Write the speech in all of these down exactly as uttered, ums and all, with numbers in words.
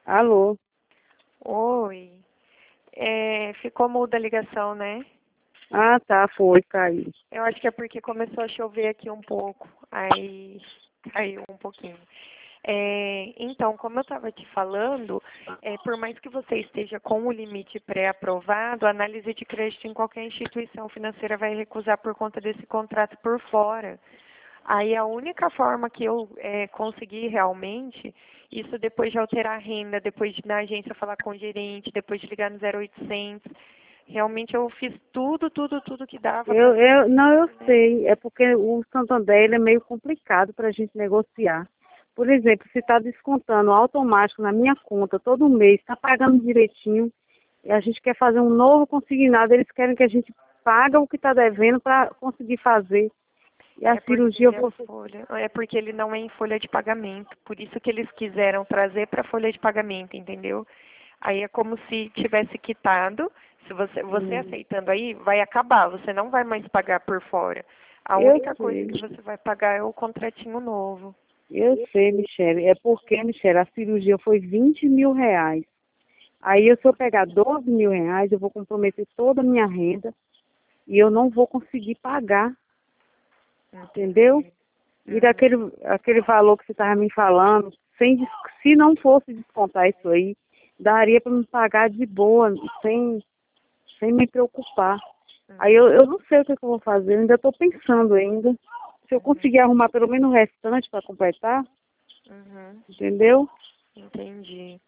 Alô? Oi. É, ficou muda a ligação, né? Ah, tá, foi, caiu. Eu acho que é porque começou a chover aqui um pouco, aí caiu um pouquinho. É, então, como eu estava te falando, é, por mais que você esteja com o limite pré-aprovado, a análise de crédito em qualquer instituição financeira vai recusar por conta desse contrato por fora. Aí a única forma que eu é, consegui realmente, isso depois de alterar a renda, depois de na agência falar com o gerente, depois de ligar no zero oitocentos, realmente eu fiz tudo, tudo, tudo que dava para Eu, eu, não, eu né? sei, é porque o Santander ele é meio complicado para a gente negociar. Por exemplo, se está descontando automático na minha conta todo mês, está pagando direitinho, e a gente quer fazer um novo consignado, eles querem que a gente pague o que está devendo para conseguir fazer. E a É porque cirurgia eu ele é vou... folha, é porque ele não é em folha de pagamento, por isso que eles quiseram trazer para folha de pagamento, entendeu? Aí é como se tivesse quitado, se você, você Hum, aceitando aí, vai acabar, você não vai mais pagar por fora. A eu única coisa sei, que você vai pagar é o contratinho novo. eu sei, Michele. É porque, Michele, a cirurgia foi vinte mil reais. Aí, se eu pegar doze mil reais, eu vou comprometer toda a minha renda e eu não vou conseguir pagar, entendeu? Entendi. E Uhum. daquele aquele valor que você estava me falando, sem, des- se não fosse descontar isso aí, daria para me pagar de boa, sem, sem me preocupar. Aí eu, eu não sei o que, que eu vou fazer, eu ainda estou pensando ainda. Se eu Uhum. conseguir arrumar pelo menos o restante para completar, Uhum. entendeu? Entendi.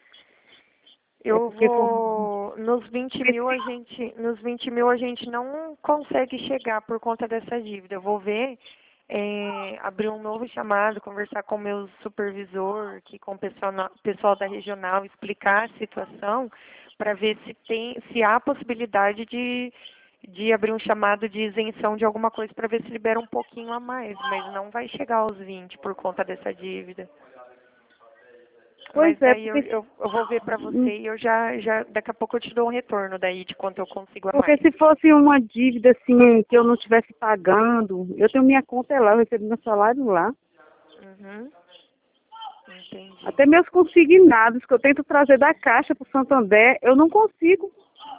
É Eu porque for... vou nos vinte mil a gente nos vinte mil a gente não consegue chegar por conta dessa dívida. Eu vou ver é, abrir um novo chamado, conversar com o meu supervisor, aqui com o pessoal, na- pessoal da regional, explicar a situação para ver se tem se há possibilidade de de abrir um chamado de isenção de alguma coisa para ver se libera um pouquinho a mais, mas não vai chegar aos vinte por conta dessa dívida. Pois Mas é, daí eu, porque, eu, eu vou ver pra você e eu já, já, daqui a pouco eu te dou um retorno daí de quanto eu consigo a porque mais. se fosse uma dívida assim que eu não estivesse pagando, eu tenho minha conta lá, eu recebo meu salário lá. Uhum, entendi. Até meus consignados que eu tento trazer da Caixa para o Santander, eu não consigo.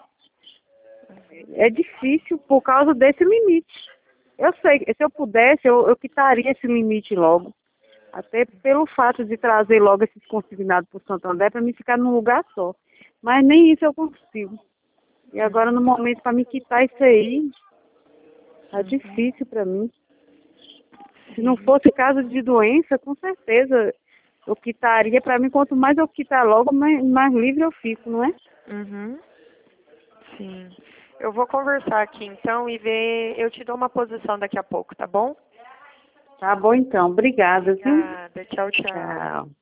É difícil por causa desse limite. Eu sei, se eu pudesse, eu, eu quitaria esse limite logo. Até pelo fato de trazer logo esses consignados para o Santander para me ficar num lugar só. Mas nem isso eu consigo. E agora, no momento, para me quitar isso aí, tá Uhum, difícil para mim. Se não sim. fosse caso de doença, com certeza eu quitaria. Para mim, quanto mais eu quitar logo, mais, mais livre eu fico, não é? Uhum, sim. Eu vou conversar aqui então e ver, eu te dou uma posição daqui a pouco, tá bom? Tá bom então, obrigada, viu? Obrigada, tchau, tchau. Tchau.